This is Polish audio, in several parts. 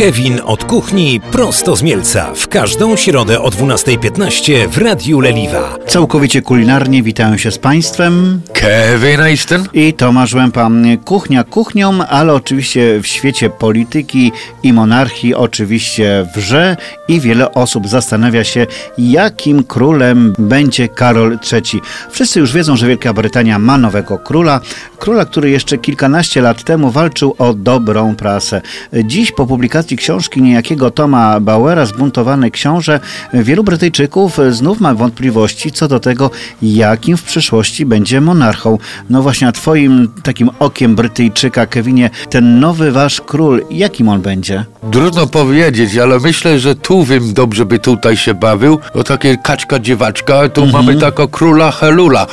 Kevin od kuchni prosto z Mielca. W każdą środę o 12:15 w Radiu Leliwa. Całkowicie kulinarnie witają się z Państwem Kevin Easton i Tomasz Łępa. Kuchnia kuchnią, ale oczywiście w świecie polityki i monarchii oczywiście wrze i wiele osób zastanawia się, jakim królem będzie Karol III. Wszyscy już wiedzą, że Wielka Brytania ma nowego króla, który jeszcze kilkanaście lat temu walczył o dobrą prasę. Dziś po publikacji książki niejakiego Toma Bauera, Zbuntowany książę, wielu Brytyjczyków znów ma wątpliwości co do tego, jakim w przyszłości będzie monarchą. No właśnie, a twoim takim okiem Brytyjczyka, Kevinie, ten nowy wasz król, jakim on będzie? Trudno powiedzieć, ale myślę, że Tuwim dobrze by tutaj się bawił, bo takie kaczka dziewaczka, tu mamy takiego króla Helula.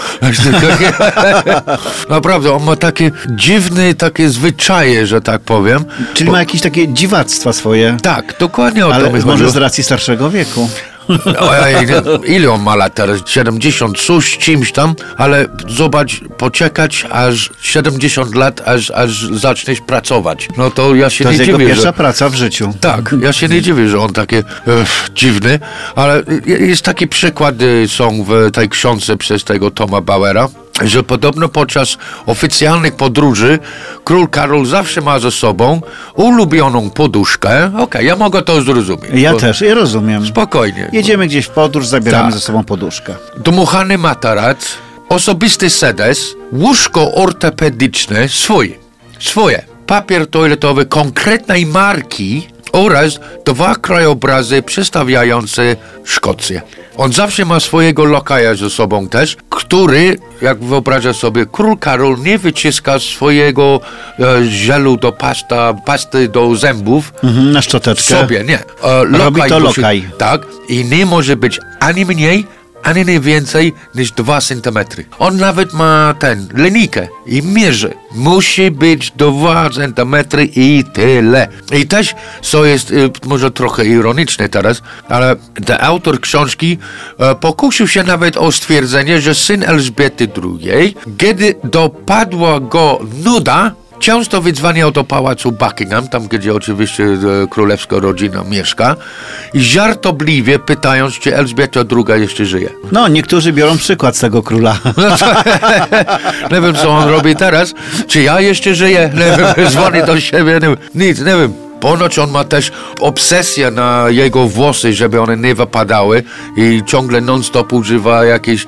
Naprawdę, on ma takie dziwne, takie zwyczaje, że tak powiem. Czyli ma jakieś takie dziwactwa swoje. Tak, dokładnie o to ale mi może chodziło. z racji starszego wieku. Ile on ma lat teraz? 70 coś, czymś tam, ale zobacz, poczekać aż 70 lat, aż zaczniesz pracować. No to ja się to nie dziwię, To jest jego pierwsza praca w życiu. Tak, ja się nie dziwię, że on takie dziwny, ale jest taki przykład, są w tej książce przez tego Toma Bauera, że podobno podczas oficjalnych podróży król Karol zawsze ma ze sobą ulubioną poduszkę. Okej, ja mogę to zrozumieć. Ja też, ja rozumiem. Spokojnie. Jedziemy gdzieś w podróż, zabieramy Tak. ze sobą poduszkę. Dmuchany materac, osobisty sedes, łóżko ortopedyczne, swoje, papier toaletowy konkretnej marki oraz 2 krajobrazy przedstawiające Szkocję. On zawsze ma swojego lokaja ze sobą też, który, jak wyobraża sobie, król Karol nie wyciska swojego żelu do pasty do zębów. Na szczoteczkę. Sobie, nie. Robi to lokaj. Tak, i nie może być ani mniej, ani nie więcej niż 2 centymetry. On nawet ma linijkę i mierzy. Musi być 2 centymetry i tyle. I też, co jest może trochę ironiczne teraz, ale ten autor książki pokusił się nawet o stwierdzenie, że syn Elżbiety II, kiedy dopadła go nuda, często wydzwaniał do pałacu Buckingham, tam gdzie oczywiście królewska rodzina mieszka, i żartobliwie pytając, czy Elżbieta II jeszcze żyje. No, niektórzy biorą przykład z tego króla. Nie wiem, co on robi teraz. Czy ja jeszcze żyję? Nie wiem, dzwoni do siebie. Nic, nie wiem. Ponoć on ma też obsesję na jego włosy, żeby one nie wypadały i ciągle non-stop używa jakieś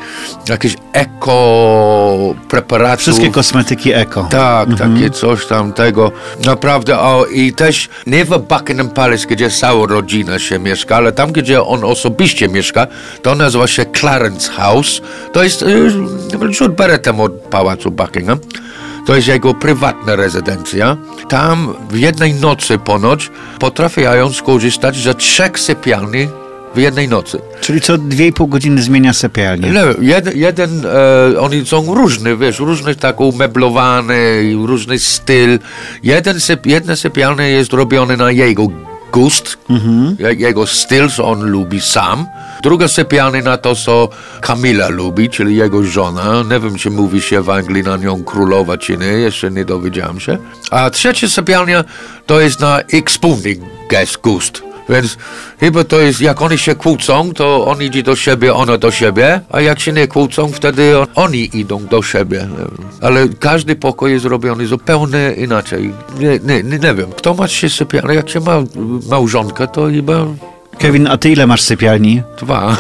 eko preparatów. Wszystkie kosmetyki eko. Tak, takie coś tam tego. Naprawdę, i też nie w Buckingham Palace, gdzie cała rodzina się mieszka, ale tam, gdzie on osobiście mieszka, to nazywa się Clarence House. To jest rzut beretem od pałacu Buckingham. To jest jego prywatna rezydencja. Tam w jednej nocy ponoć potrafiają skorzystać ze 3 sypialni w jednej nocy. Czyli co 2,5 godziny zmienia sypialnię. Oni są różne, różne tak umeblowane, różny styl. Jedna sypialnia jest robiona na jego gust, jego styl, co on lubi sam. Druga sypialnia na to, co Camilla lubi, czyli jego żona. Nie wiem, czy mówi się w Anglii na nią królowa, czy nie, jeszcze nie dowiedziałem się. A trzecia sypialnia to jest na wspólny gust. Więc chyba to jest, jak oni się kłócą, to on idzie do siebie, ona do siebie, a jak się nie kłócą, wtedy oni idą do siebie. Ale każdy pokój jest robiony zupełnie inaczej. Nie wiem, kto ma 3 sypialnie, jak się ma małżonkę, to chyba... Kevin, a ty ile masz sypialni? 2.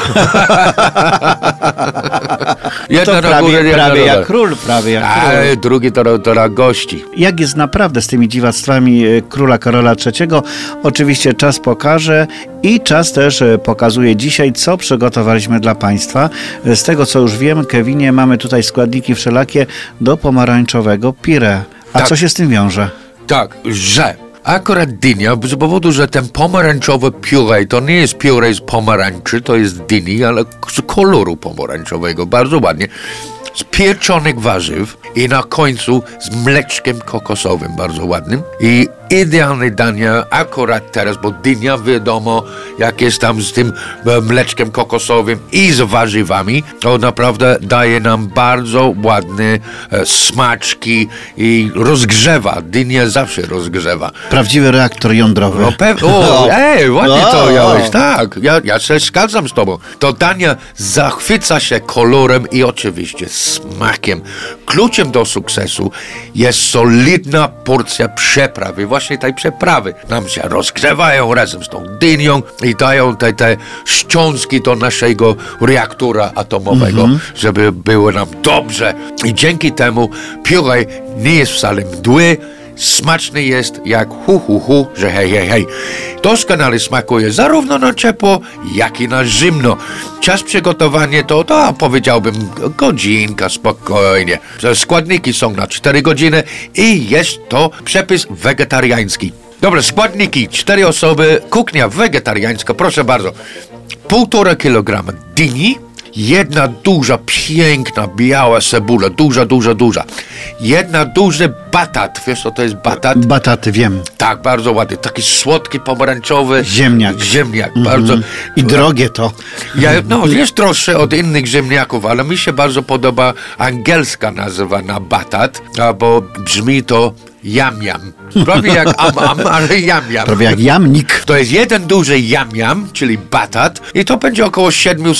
To prawie jak król. A drugi to gości. Jak jest naprawdę z tymi dziwactwami króla Karola III? Oczywiście czas pokaże i czas też pokazuje dzisiaj, co przygotowaliśmy dla Państwa. Z tego, co już wiem, Kevinie, mamy tutaj składniki wszelakie do pomarańczowego pire. A tak. Co się z tym wiąże? Tak, że akurat dynia, z powodu, że ten pomarańczowy pióre, to nie jest pióre z pomarańczy, to jest dyni, ale z koloru pomarańczowego, bardzo ładnie. Z pieczonych warzyw i na końcu z mleczkiem kokosowym, bardzo ładnym. I idealne danie akurat teraz, bo dynia wiadomo, jak jest tam z tym mleczkiem kokosowym i z warzywami, to naprawdę daje nam bardzo ładne smaczki i rozgrzewa. Dynia zawsze rozgrzewa. Prawdziwy reaktor jądrowy. Ładnie to ująłeś, tak. Ja się zgadzam z tobą. To danie zachwyca się kolorem i oczywiście smakiem. Kluczem do sukcesu jest solidna porcja przeprawy. Właśnie tej przeprawy nam się rozgrzewają razem z tą dynią i dają te szczątki do naszego reaktora atomowego, żeby było nam dobrze. I dzięki temu pióre nie jest wcale mdły, smaczny jest jak że hej. Doskonale smakuje zarówno na ciepło, jak i na zimno. Czas przygotowania to powiedziałbym godzinka spokojnie. Składniki są na 4 godziny i jest to przepis wegetariański. Dobra, składniki, 4 osoby, kuchnia wegetariańska, proszę bardzo. 1,5 kg dyni, 1 duża, piękna, biała cebula, duża. 1 duży batat, wiesz co to jest batat? Bataty, wiem. Tak, bardzo ładny, taki słodki, pomarańczowy. Ziemniak, bardzo. I drogie to. Jest droższe od innych ziemniaków, ale mi się bardzo podoba angielska nazwa na batat, bo brzmi to jam. Prawie jak ale jam. Prawie jak jamnik. To jest 1 duży jam, czyli batat i to będzie około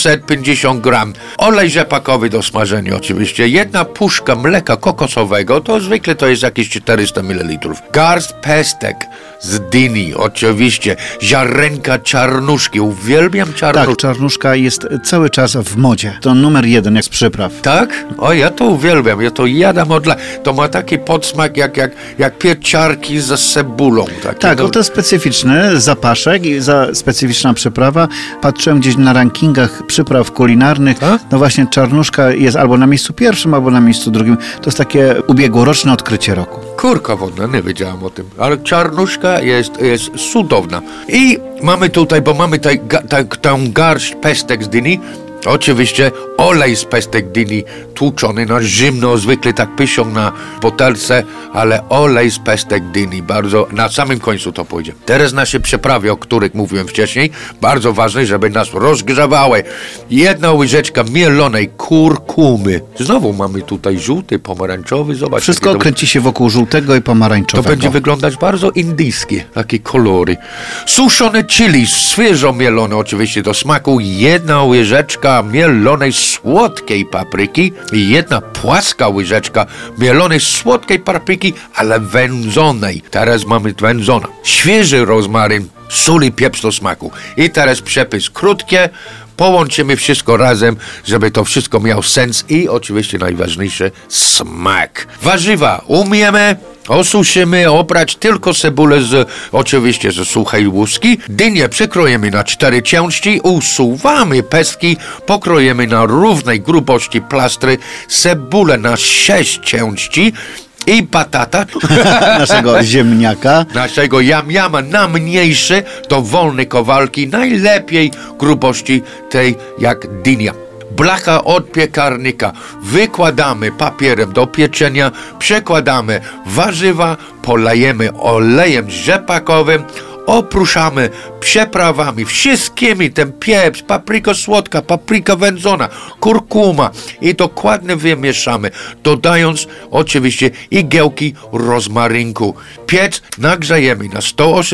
750 gram. Olej rzepakowy do smażenia oczywiście. 1 puszka mleka kokosowego, to zwykle to jest jakieś 400 ml. Garść pestek z dyni, oczywiście. Ziarenka czarnuszki. Uwielbiam czarnuszkę. Tak, czarnuszka jest cały czas w modzie. To numer 1 jak z przypraw. Tak? Ja to uwielbiam. Ja to jadam od lat. To ma taki podsmak jak pieczarki ze cebulą. Tak, to jest specyficzny zapaszek i specyficzna przyprawa. Patrzyłem gdzieś na rankingach przypraw kulinarnych. No właśnie czarnuszka jest albo na miejscu pierwszym, albo na miejscu drugim. To jest takie ubiegłoroczne odkrycie roku. Kurka wodna, nie wiedziałam o tym. Ale czarnuszka jest cudowna. I mamy tutaj, bo mamy tę garść pestek z dyni. Oczywiście olej z pestek dyni tłuczony na zimno, zwykle tak piszą na butelce, ale olej z pestek dyni, bardzo na samym końcu to pójdzie. Teraz nasze przyprawy, o których mówiłem wcześniej, bardzo ważne, żeby nas rozgrzewały. 1 łyżeczka mielonej kurkumy. Znowu mamy tutaj żółty, pomarańczowy, zobacz. Wszystko kręci się wokół żółtego i pomarańczowego. To będzie wyglądać bardzo indyjskie, takie kolory. Suszone chili, świeżo mielone oczywiście do smaku, 1 łyżeczka mielonej słodkiej papryki i 1 płaska łyżeczka mielonej słodkiej papryki, ale wędzonej. Teraz mamy wędzona. Świeży rozmaryn, sól i pieprz do smaku. I teraz przepis krótkie. Połączymy wszystko razem, żeby to wszystko miało sens i oczywiście najważniejsze smak. Warzywa umiemy, osuszymy, obrać tylko cebulę oczywiście ze suchej łuski. Dynię przekroimy na 4 części, usuwamy pestki, pokrojemy na równej grubości plastry, cebulę na 6 części, i batata naszego ziemniaka, naszego jama na mniejsze, to wolne kawałki, najlepiej grubości tej jak dynia. Blacha od piekarnika wykładamy papierem do pieczenia, przekładamy warzywa, polejemy olejem rzepakowym, oprószamy przyprawami, wszystkimi, ten pieprz, papryka słodka, papryka wędzona, kurkuma i dokładnie wymieszamy, dodając oczywiście igiełki rozmarynku. Piec nagrzejemy na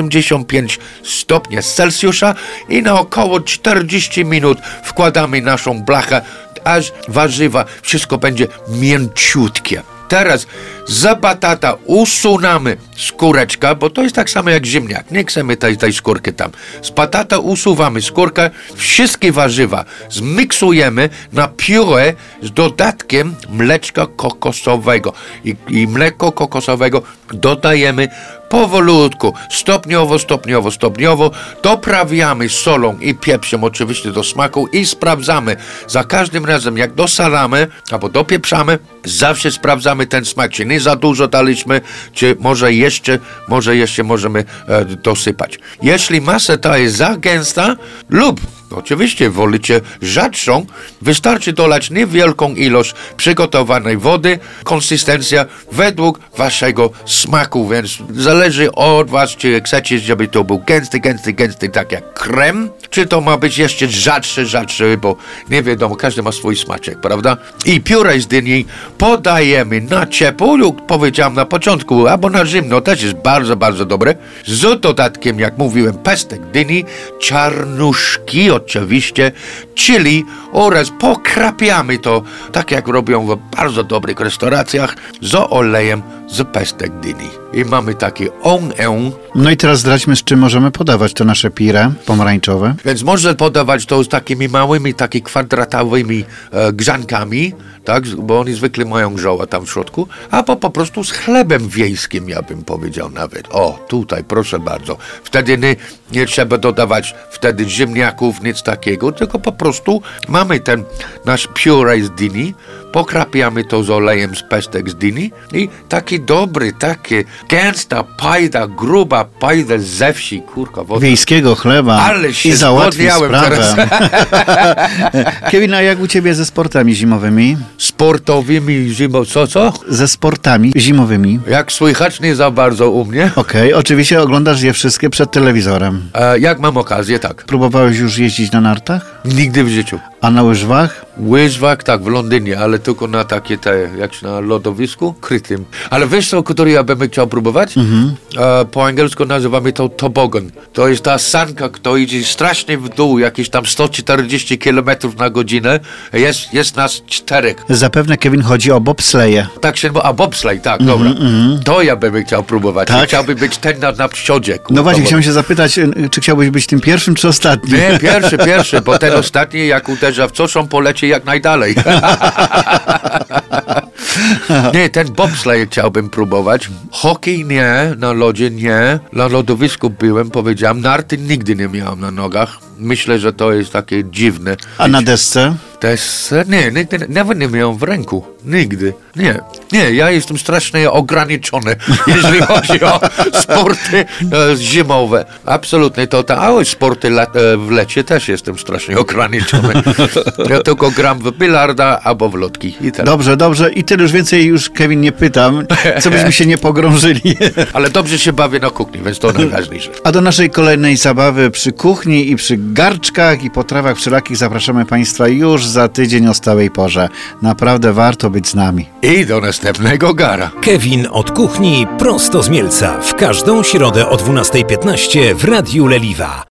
185 stopni Celsjusza i na około 40 minut wkładamy naszą blachę, aż warzywa, wszystko będzie mięciutkie. Teraz za batata usunamy skóreczkę, bo to jest tak samo jak ziemniak. Nie chcemy tej skórki tam. Z batata usuwamy skórkę, wszystkie warzywa zmiksujemy na pióre z dodatkiem mleczka kokosowego. I mleko kokosowego dodajemy powolutku, stopniowo, doprawiamy solą i pieprzem oczywiście do smaku i sprawdzamy. Za każdym razem jak dosalamy albo dopieprzamy, zawsze sprawdzamy ten smak, czy nie za dużo daliśmy, czy może jeszcze możemy dosypać. Jeśli masa ta jest za gęsta lub Oczywiście wolicie rzadszą, wystarczy dolać niewielką ilość przygotowanej wody, konsystencja według waszego smaku, więc zależy od was, czy chcecie, żeby to był gęsty, tak jak krem, czy to ma być jeszcze rzadszy, bo nie wiadomo, każdy ma swój smaczek, prawda? I pióre z dyni podajemy na ciepło, jak powiedziałem na początku, albo na zimno, też jest bardzo, bardzo dobre, z dodatkiem, jak mówiłem, pestek dyni, czarnuszki oczywiście, chili oraz pokrapiamy to, tak jak robią w bardzo dobrych restauracjach, z olejem z pestek dyni. I mamy takie No i teraz zdradźmy, z czym możemy podawać to nasze pire pomarańczowe. Więc można podawać to z takimi małymi, kwadratowymi grzankami, tak, bo oni zwykle mają grzoła tam w środku, albo po prostu z chlebem wiejskim, ja bym powiedział nawet. O, tutaj, proszę bardzo. Wtedy nie trzeba dodawać wtedy ziemniaków, nic takiego, tylko po prostu mamy ten nasz puree z dyni, pokrapiamy to z olejem z pestek z dyni i taki dobry, takie gęsta pajda, gruba pajda ze wsi, kurka. Wiejskiego chleba. Ale się i załatwi sprawę. Kevin, a jak u ciebie ze sportami zimowymi? Sportowymi co? Ze sportami zimowymi. Jak słychać, nie za bardzo u mnie. Okej, oczywiście oglądasz je wszystkie przed telewizorem. Jak mam okazję, tak. Próbowałeś już jeździć na nartach? Nigdy w życiu. A na łyżwach? Łyżwach, tak, w Londynie, ale tylko na takie jak na lodowisku krytym. Ale wiesz co, który ja bym chciał próbować? Po angielsku nazywamy to toboggan. To jest ta sanka, która idzie strasznie w dół, jakieś tam 140 km na godzinę. Jest nas 4. Zapewne, Kevin, chodzi o bobsleje. Tak się a bobsleigh, tak, dobra. To ja bym chciał próbować. Tak? Chciałbym być ten na przodzie. No właśnie, chciałem się zapytać, czy chciałbyś być tym pierwszym, czy ostatnim? Nie, pierwszy, bo ten ostatni, jak uderza w coś, on poleci jak najdalej. Nie, ten bobsleigh chciałbym próbować. Hokej nie, na lodzie nie. Na lodowisku byłem, powiedziałem, narty nigdy nie miałem na nogach. Myślę, że to jest takie dziwne. A na desce? Nie, nigdy, nawet nie miałem w ręku. Nigdy. Nie, ja jestem strasznie ograniczony, jeżeli chodzi o sporty zimowe. Absolutnie a sporty w lecie też jestem strasznie ograniczony. Ja tylko gram w bilarda albo w lotki. I tyle. Dobrze. I tyle, już więcej Kevin, nie pytam, co byśmy się nie pogrążyli. Ale dobrze się bawię na kuchni, więc to najważniejsze. A do naszej kolejnej zabawy przy kuchni i przy garczkach i potrawach wszelakich zapraszamy Państwa już za tydzień o stałej porze. Naprawdę warto być z nami. I do następnego gara. Kevin od kuchni prosto z Mielca w każdą środę o 12:15 w Radiu Leliwa.